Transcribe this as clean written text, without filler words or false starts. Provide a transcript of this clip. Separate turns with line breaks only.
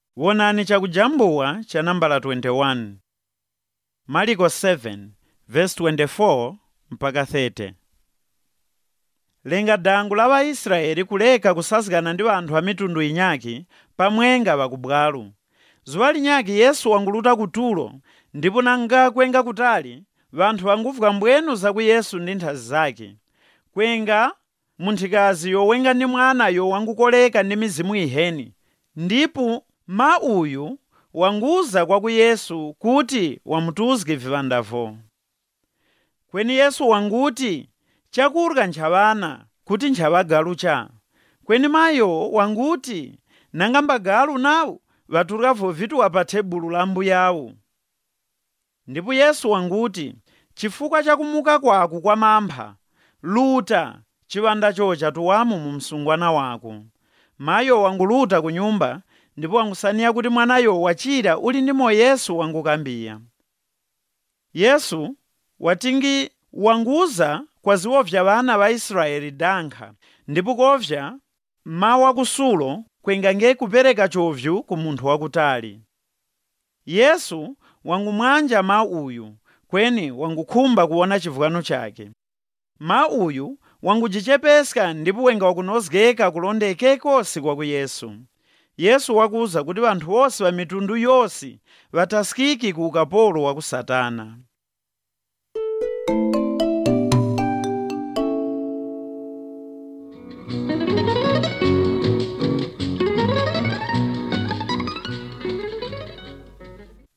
Wonani chakujambuwa cha nambala 21. Marko 7 verse 24 mpaka 30. Lenga dangu la Waisraeli kuleka kusazikana ndi anthu a mitundu inyaki pamwenga pakubwalo. Zuwa linyaki Yesu wanguluta ku Tulo, ndipo nanga kwenga kutali vanthu vanguvuka mbwenu zaku Yesu ndi nthazi zake. Kwenga munthikazi yowenga ndi mwanayo wangukoleka ndi mizimu iheni. Ndipo ma uyu wanguza kwaku Yesu kuti wamutuzike vivandavo. Kweni Yesu wanguti chakurya nchavana kuti nchavagalu cha. Kweni mayo wanguti nanga mbagalu nawo vaturikavo vituwa pa thebulu la mbuyawo. Ndipo Yesu wanguti chifukwa chakumuka kwaku kwa mampha, luta chiwanda chocha tuwamo mu msungwana wako. Mayo wanguluta ku nyumba, ndipo wangusaniya kuti mwanayo wachira uli ndimo Yesu wangukambiya. Yesu watingi wanguza kwa ziwovya vana va Israeli dankha, ndipo kovya mawa kusulo kwenga nge kupereka chovyu ku munthu wakutali. Yesu wangumwanja ma uyu, kweni wangukhumba kuona chivukano chake. Ma uyu wangujichepeska ndipo wenga wakunozgeka kulondekeko si kwaku Yesu. Yesu wakuza kuti vanthu wose va mitundu yonse vatasikiki ku ukapolo wa ku Satana.